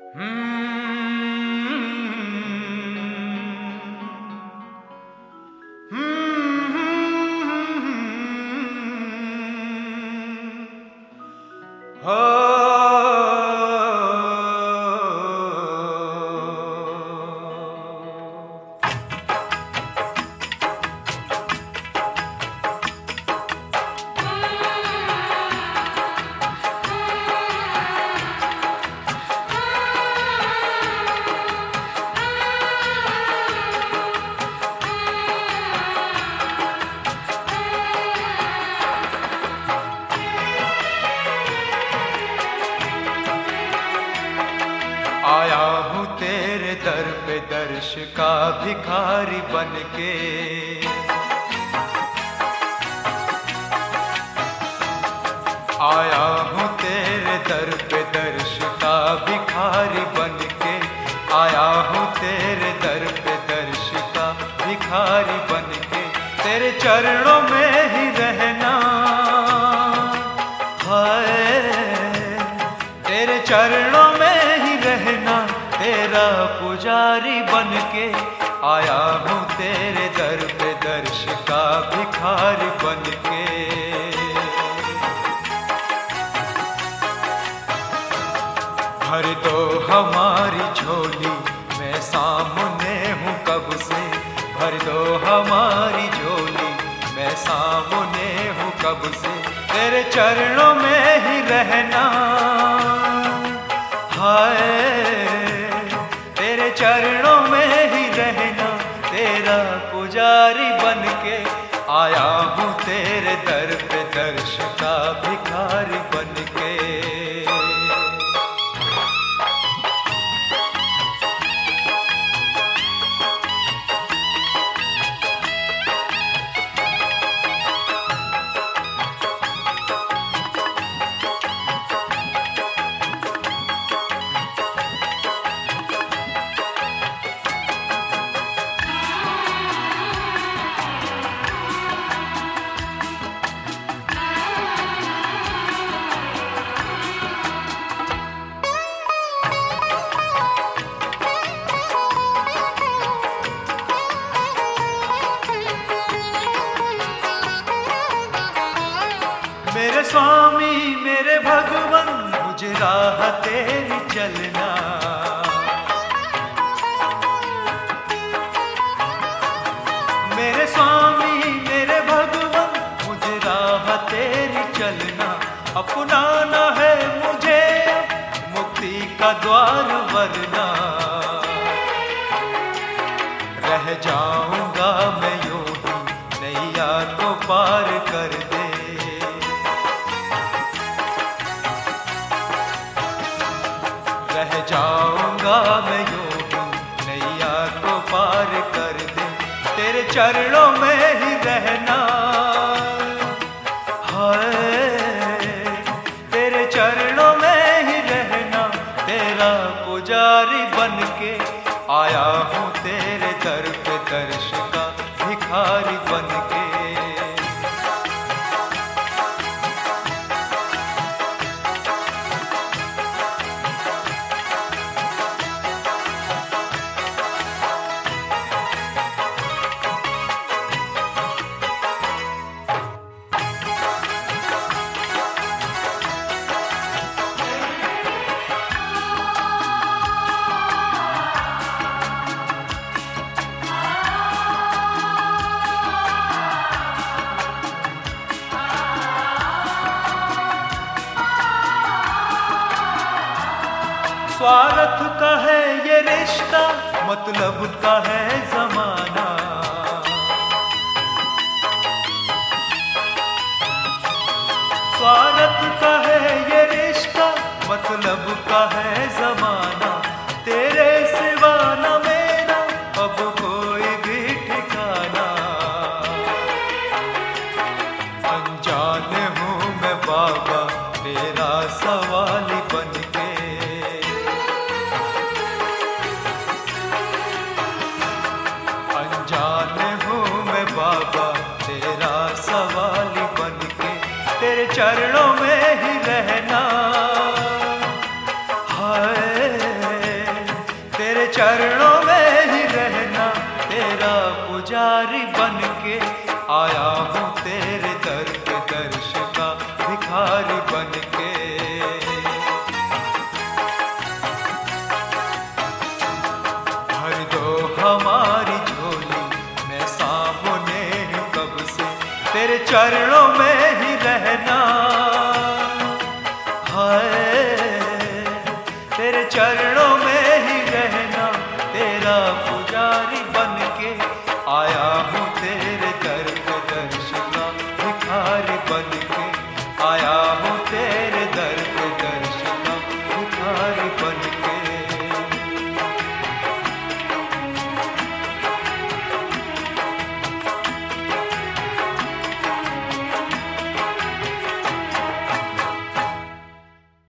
आया हूँ तेरे दर पे दर्श का भिखारी बनके। आया हूँ तेरे दर पे दर्श का भिखारी बनके। आया हूँ तेरे दर पे दर्श का भिखारी बनके। तेरे चरणों में ही रहना है, तेरे चरणों में ही रहना, तेरा पुजारी बनके। आया हूँ तेरे दर पे दर्श का भिखारी बनके। भर दो हमारी झोली, मैं सामने हूँ कब से। भर दो हमारी झोली, मैं सामने हूँ कब से। तेरे चरणों में ही रहना है, तेरे चरणों में ही रहना, तेरा पुजारी बनके। आया हूँ तेरे दर पे दर्श का भिखारी बनके। मेरे स्वामी मेरे भगवन, मुझे राह तेरी चलना। मेरे स्वामी मेरे भगवन, मुझे राह तेरी चलना। अपनाना है मुझे मुक्ति का द्वार वरना। रह जाऊंगा मैं यूं ही, नैया को पार कर दे। रह जाऊंगा मैं यूं ही, नैया को पार कर दे। तेरे चरणों में ही रहना है, तेरे चरणों में ही रहना, तेरा पुजारी बनके। आया हूँ तेरे दर पे दर्श का भिखारी बनके। स्वार्थ का है ये रिश्ता, मतलब का है जमाना। स्वार्थ का है ये रिश्ता, मतलब का है जमाना। तेरे सिवा न मेरा अब कोई भी ठिकाना। अनजान हूँ मैं बाबा तेरा सवाली बनके। बाबा तेरा सवाली बनके। तेरे चरणों में ही रहना है, भिखारी बन के आया हूँ तेरे दर पे, दर्श का भिखारी बन के। भर दो हमारी झोली, मैं सामने हूँ कब से, तेरे चरणों में ही रहना। हाय तेरे चरणों